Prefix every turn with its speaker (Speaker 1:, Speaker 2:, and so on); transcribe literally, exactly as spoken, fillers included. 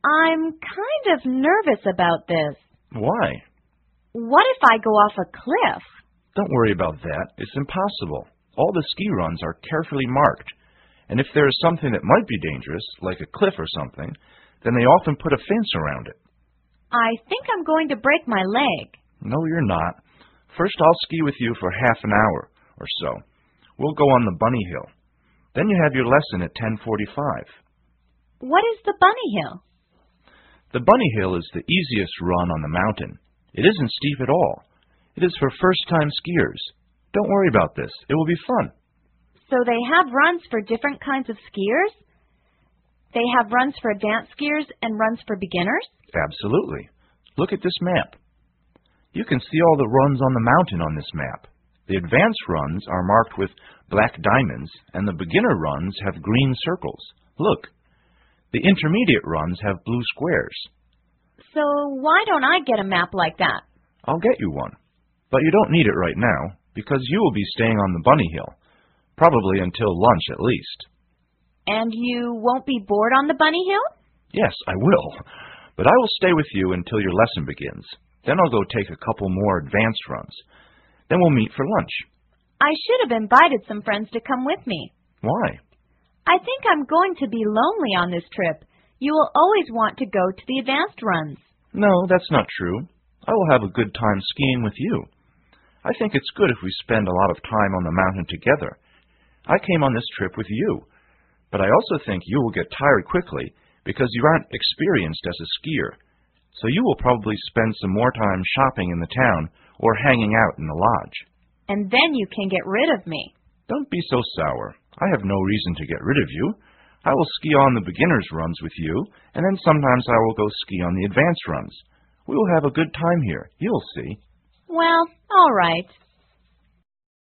Speaker 1: I'm kind of nervous about this.
Speaker 2: Why?
Speaker 1: What if I go off a cliff?
Speaker 2: Don't worry about that. It's impossible. All the ski runs are carefully marked. And if there is something that might be dangerous, like a cliff or something, then they often put a fence around it.
Speaker 1: I think I'm going to break my leg.
Speaker 2: No, you're not. First, I'll ski with you for half an hour or so. We'll go on the bunny hill. Then you have your lesson at ten forty-five.
Speaker 1: What is the bunny hill?
Speaker 2: The bunny hill is the easiest run on the mountain. It isn't steep at all. It is for first-time skiers. Don't worry about this. It will be fun.
Speaker 1: So they have runs for different kinds of skiers? They have runs for advanced skiers and runs for beginners?
Speaker 2: Absolutely. Look at this map. You can see all the runs on the mountain on this map. The advanced runs are marked with black diamonds, and the beginner runs have green circles. Look. The intermediate runs have blue squares.
Speaker 1: So why don't I get a map like that?
Speaker 2: I'll get you one. But you don't need it right now, because you will be staying on the bunny hill, probably until lunch at least.
Speaker 1: And you won't be bored on the bunny hill?
Speaker 2: Yes, I will. But I will stay with you until your lesson begins. Then I'll go take a couple more advanced runs. Then we'll meet for lunch.
Speaker 1: I should have invited some friends to come with me.
Speaker 2: Why?
Speaker 1: I think I'm going to be lonely on this trip. You will always want to go to the advanced runs.
Speaker 2: No, that's not true. I will have a good time skiing with you. I think it's good if we spend a lot of time on the mountain together. I came on this trip with you, but I also think you will get tired quickly because you aren't experienced as a skier. So you will probably spend some more time shopping in the town or hanging out in the lodge.
Speaker 1: And then you can get rid of me.
Speaker 2: Don't be so sour. I have no reason to get rid of you. I will ski on the beginner's runs with you, and then sometimes I will go ski on the advanced runs. We will have a good time here. You'll see.
Speaker 1: Well, all right.